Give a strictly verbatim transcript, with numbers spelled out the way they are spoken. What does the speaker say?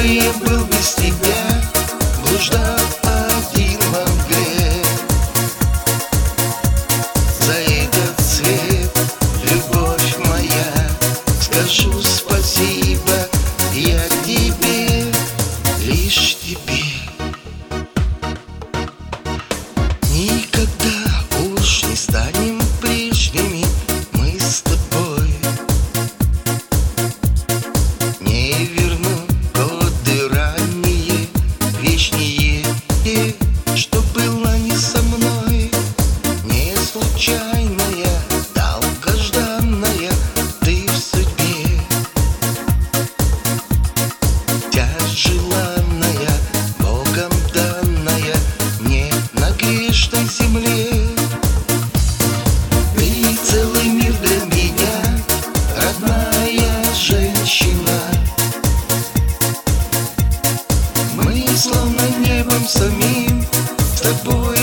я был без тебя, блуждал один во мгле. За этот свет, любовь моя, скажу спасибо я тебе, лишь тебе. Никогда уж не станем прежними мы с тобой. Не верну годы ранние, вечние, те, что было не со мной. Не случайная, долгожданная ты в судьбе. Тяжь желанная, Богом данная мне на грешной земле. Ты целый мир для меня, родная женщина. Мы словно небом самим с тобой